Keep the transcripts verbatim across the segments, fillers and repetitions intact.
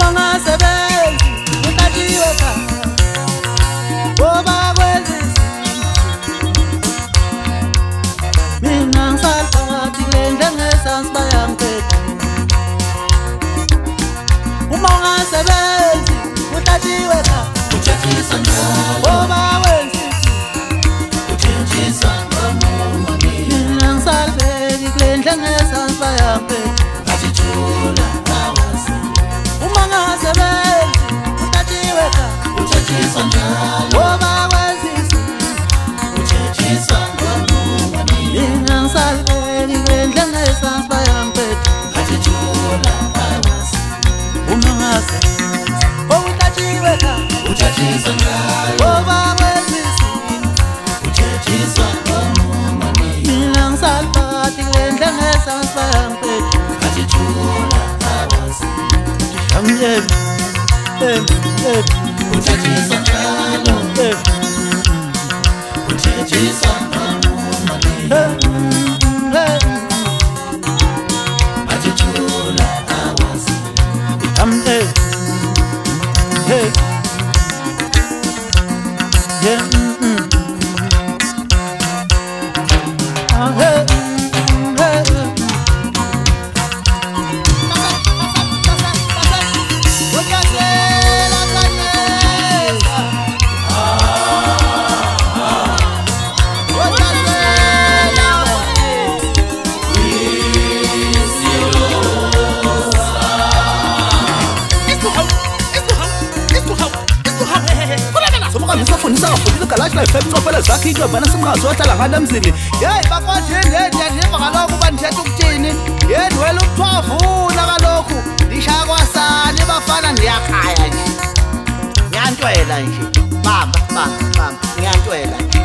uma ungasebenzi utatshiwe ekhaya ngoba kwezisi mina ngisalphakathi kule njengesansi bayangiphetha uma ungasebenzi utatshiwe ekhaya uthethiswa njalo ngoba kwezisi uthethiswa ngomunye mina ngisalpheki kule njengesansi bayangiphetha ngathithula awazi uma ungasebenzi utatshiwe ekhaya uthethiswa njalo ngoba kwezisi uthethiswa ngomunye mina ngisalpheki kule njengesansi bayangiphetha ngathithula awazi uma ungasebenzi utatshiwe ekhaya uthethiswa njalo ngoba kwezisi uthethiswa ngomunye mina ngisalphakathi kule njengesansi bayangiphetha ngathithula awazi Amyeni, em, em, uthethiswa njalo em, uthethiswa ngomunye em, em, ngathithula awazi amyeni, hey, yeah, mm, mm. Ah, hey, mm, hey, mm. Ukasela kanyesa. Ngisafundisa ngafundisa igalaji la ifem ucophela zakhe into yabana simngazi wahlala ngale mzini yeyi bakwajini ndiyandiva kaloku uba ndithetha ukuthini yeni wela ukuthwavuna kaloku ndishaya kwasani bafana ndiyakhaya nje ngiyantwela nje bamba bamba bamba ngiyantwela nje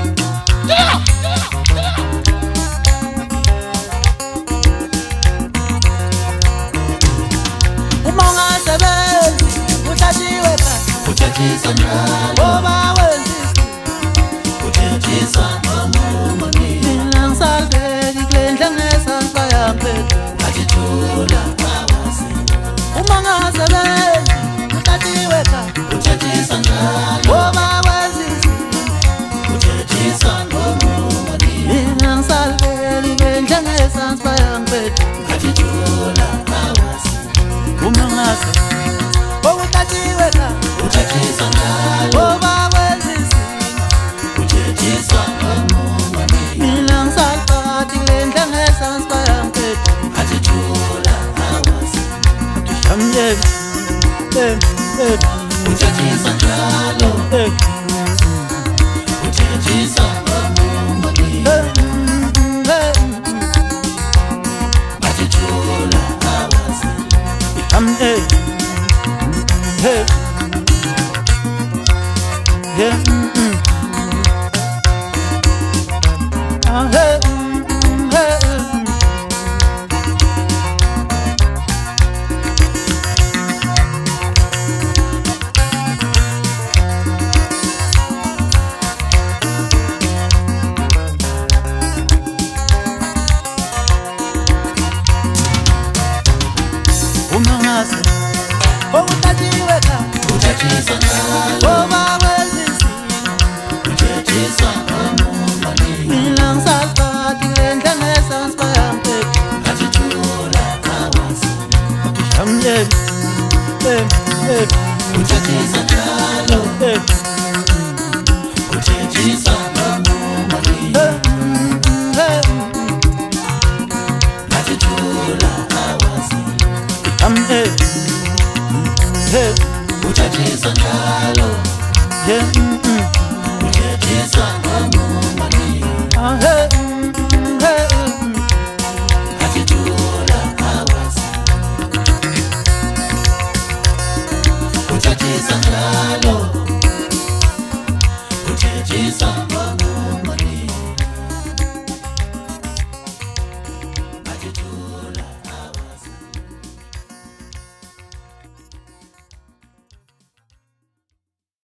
Uma ungasebenzi utatshiwe ekhaya uthethiswa njalo ngoba kwezisi uthethiswa ngomunye mina ngisalpheki kule njengesansi bayangiphetha ngathithula awazi uma ungasebenzi utatshiwe ekhaya uthethiswa njalo ngoba kwezisi uthethiswa ngomunye mina ngisalpheki kule njengesansi bayangiphetha ngathithula awazi uma ungasebenzi utatshiwe ekhaya uthethiswa njalo ngoba kwezisi uthethiswa ngomunye mina ngisalphakathi kule njengesansi bayangiphetha ngathithula awazi amyeni, em, em, uthethiswa njalo em, uthethiswa ngomunye em, em, ngathithula awazi amyeni, em, yeah, mm, mm. Ah, hey, mm, mm, hey, mm. Uma ungasebenzi utatshiwe ekhaya uthethiswa njalo ngoba kwezisi uthethiswa ngomunye mina ngisalphakathi kule njengesansi bayangiphetha ngathithula awazi amyeni, em, em, uthethiswa njalo em, uthethiswa ngomunye em, em, ngathithula awazi amyeni, em, uthethiswa njalo yeah, mm, mm.